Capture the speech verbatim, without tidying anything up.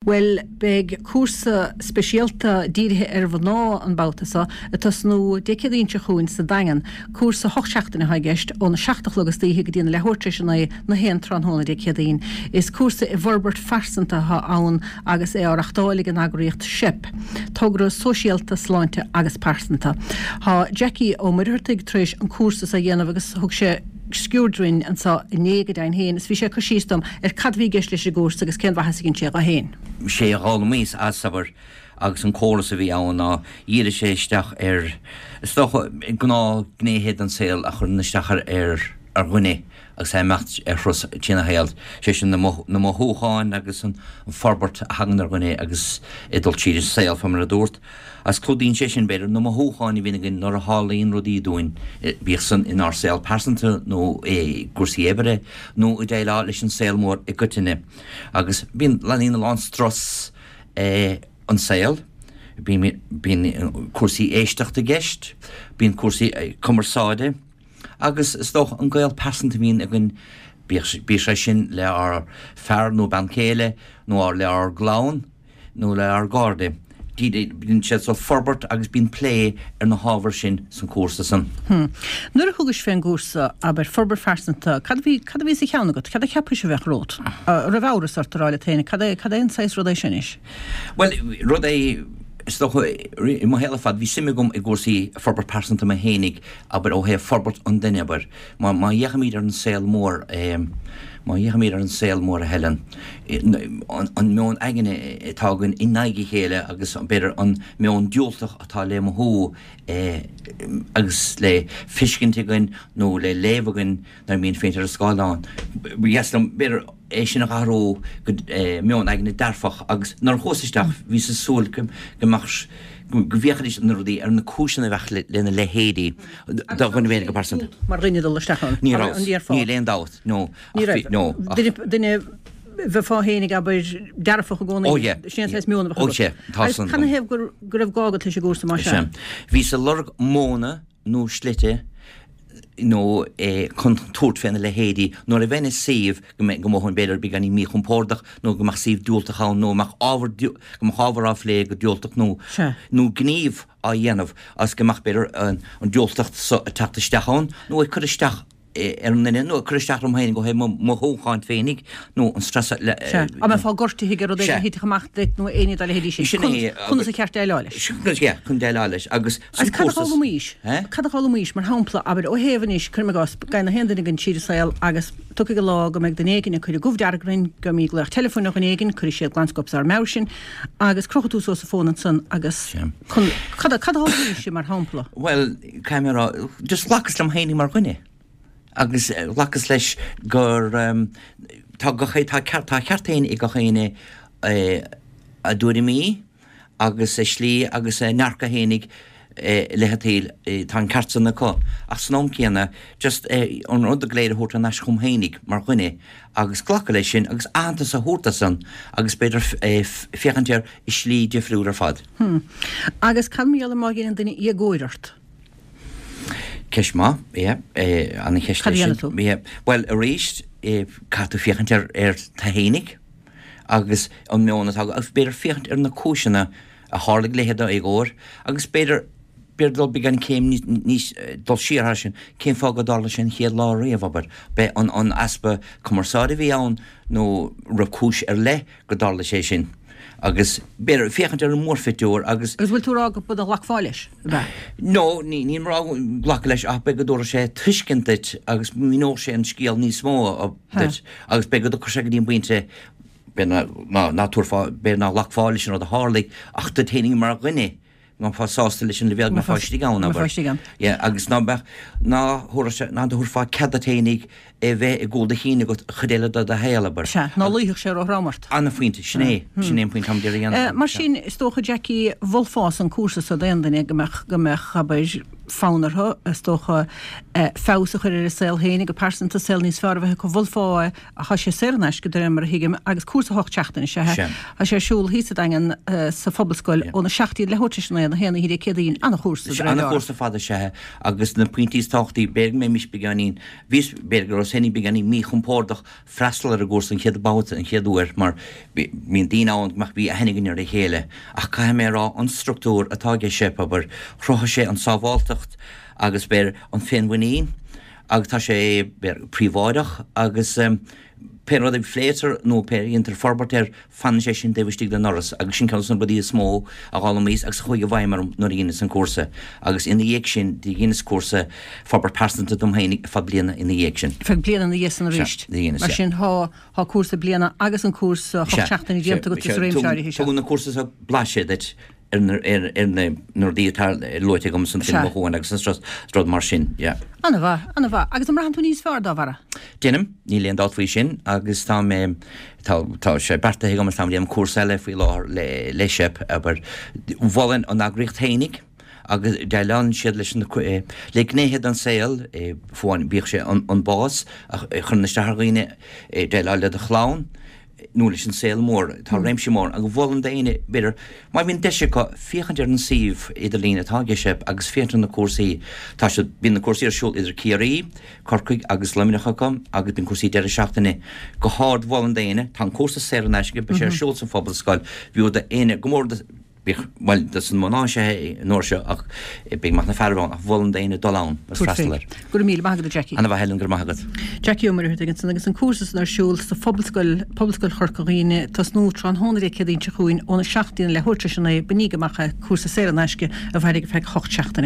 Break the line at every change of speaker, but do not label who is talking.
Well, beg cuasa speisialta dírithe ar bhná an báutasa, atas nó decadínte chuin sa dagan, cuasa hochseachtainna haigeist ón seachtach lugus títhe go dtíana lethirtrisina na héan tránhóna decadín. Is cuasa i bharbert farsanta ha ann agus é arachtálig an agraíocht sip. Tugra sosialta sláinte agus parsanta. Ha Jackie ó mirthirtig tríis an cuasa sa dhéanamh agus thug sé sciúrdrin an sa négad ein héin, is bhí sé cosístom ar cadhí geis leis a gúrs agus cén bhaithe cinn sé a héin.
sé hála mís as sabar agus an córas a bhí ann ná íre sé isteach ar stoch gná gnéhéad an saoil a chur naisteachar ar ar ghuine agus é mecht ar chus tína héal sé sin na mo thuáin agus an forbert a hagan ar ghuine agus idal tíidir saoil fan mar a dúirt. As clúdín sé sin beidir nó mo thuáin i bhína gin nar a hálaíon rodí dúin bíoh san in ar saoil persanta nó é gúsaí ébere nó i d éile leis an saoil mór i gcuiteine. Agus bíon leína lán stras an saoil, bíon cuasaí éisteachta gceist, bíon cuasaí commersáide, agus is doch an gael persanta bhíon a gin bí sé sin le ar fear nó bancéile nó ar le ar glán nó le ar gáde. Bín sé so forbert agus bín plé ar na hábhar sin san cuasa san.
Nuair a thugus fé an gúsa aber forbert farsanta, cad bhí cad bhí sa cheanna go, cad a ceapú sé bheith rót? Ra bhhras ar taráile taine, cad é an seis rud é sin is?
Well, rud é stoch i mo hele fad vi simme gom i gúsaí forbert persanta ma hénig aber ó hef forbert an duine aber ma ma jecha míad ar an saoil mór ma jecha míad ar an saoil mór a helen an meon eigene tágann in naigi chéile agus beidir an meon diúltach atá le mo hú agus le fiscinti gin nó le lévagin nar mín féintar a sáán jeslam beidir é sin nach aró meon eigene derfach agus nar chósisteach ví sa súl gemach gevechad is an rodí ar na cúisina bheith lena le hédí da gan bhéna go persanta.
Mar rinne dul stechan.
Ní rá, ní léon dát, no. No.
Dinne bheith fá hénig aber derfach a gcóna sin seis miúna bheith.
Ó sé, tásan.
Canna hef gur raibh gágad leis a gústa mar sem.
Ví sa lorg móna nó slite nó chun túirt féna le hédí nó a bheine síomh go móhann beidir bí gan í mí chumpórdach nó go mar síomh dúltacha nó mar ábhar go mar ábhar á lé go dúltach nó nó gníomh á dhéanamh as go mar beidir an dúltacht tata steachán nó chud isteach ar an nine nó chuisteach am héin go hé mo thuáin féinnig nó an stress le
a me fá gortí higar ó hí chaach deit nó aine a hédí sin chun sa ceart eile leis.
chun déile leis agus
Cadá míis Cadá míis mar hápla aber ó héhanis chumas gainna hendanig an tíidir saoil agus tu go lá go meid den éigen chuir goh deargrain go mí leach telefónach an éigen chuir sé glanskops ar mesin agus crochaú so sa fónan san agus cadá sé mar hápla.
Well, caiimrá just lachas am héine mar gine. agus lachas leis gur tá go ché tá chearttainn i go chéine a dúirí mí agus é slí agus é nearcha hénig lehatíl tá ceartsan na có ach snóm céanna just an rud a gléir thuirt an eis chum hénig mar chuine agus ghlacha lei sin agus antas a thuirta san agus beidir fiochantíar i slí difriúr ar fad.
Agus can míall má gin an duine í ggóirt.
Keisma, yeah, an the Keisma, yeah. Well, a reached a cat of fianter er tahénig, agus on me on the tag, agus better fiant er na cushiona a hardig lehead a egor, agus better beardal began came nis dol sheer hashin, came fog a dollar shin he law revaber, be on on aspa commercial vi on no rakush er le godalla shin. Agus beir fiochantar an mór fitúr agus
agus bhfuil tú rá go bud a lachfáilis?
No, ní ní rá glach leis ach be go dúra sé tuiscintit agus mí sé an scéal níos mó agus be go do chu sé go dtíon buinte be na túrfá be na lachfáilis an a hálaigh ach do téing mar gine gan fá sásta leis an le bhéal mar fáistí gána agus ná beh ná ná do thuá cead a ténig é bheith i ggóda chéine go chudéile a héile bar.
Ná luíoch sé ó rámart.
Anna faointe sinné sinné point tam déir an.
Mar sin is tócha Jackie bhfuilfás an cuasa sa déandaine gombeach gombeach chabeid fánartha is tócha fása chuir ar sil hénig go persanta sil níos fear bheith go bhfuil fáid a cha sé séneis go mar hiigem agus cuasa hochtteachtain se a sé siúil hísa dagan sa fphobalscoil ó na seachtaí lehoirtena na héna hí cédaín anna chósa
anna chósa fada se agus na puintí táchtaí berg mé mis beganín vís bergur os hennig beganí mí chumpórdach freistal ar a gús an chéad báta an chéadúir mar mín díáin meach bí a hennigin ar a chéile ach cai mé rá an struktúr atá ge sé aber chrocha sé an sábháltacht agus ber an féinhaín agus tá sé ber príváideach agus um, per rud fléter nó per inter forbarter fan sé sin dévistig den norras agus sin kan badi smó a gal mís agus chuige bhaimar nó ginnis an cuasa agus in dhéag sin dí ginnis cuasa forbar persanta dom hénig fa bliana in dhéag sin.
Fe bliana na dhéan richt. Mar sin há há cuasa bliana agus an cuasa choteachtain i dhéanta go réimseáir hí.
Tugann na cuasa a blaise det er er er nur die tar loite gom som sin hoen agus strod mar sin ja
anna va anna va agus am ran níos fear da vara
denim ní leon dalt fao sin agus tá me tá tá sé berta hegam tam am cuasile fao lá le leisep aber bhlan an agricht hénig agus delan siad leis le gnéhead an saoil fáin bíoh sé an bás chun na starghine deile le a chlán núla sin saoil mór tá réimse mór agus bhlan daine bidir mai bhín deise go fiochan an síh idir lína tágeiseb agus féan na cuasaí tá se bín na cuasaí siúil idir ciaí corcuig agus leminachacham agus bin cuasaí deir seachtainna go hád bhlan daine tá cuasa sé an eisce be sé siúil san fphobal bhú de aine gomór well das an mná sé nóir se ach be maach na ferrán ach bhlan daine dolán freistal.
Gur míle magad a Jackie.
Anna bh heiln gur magad.
Jackie mar hurtagin san agus an cuasas nar siúil sa fphobalscoil poblascoil chorcaíine tas nó tran hóna cédaín chuin óna seachtaín le thuirte sinna benígamecha cuasa sé an eisce a bheidig feic hocht seachtainna.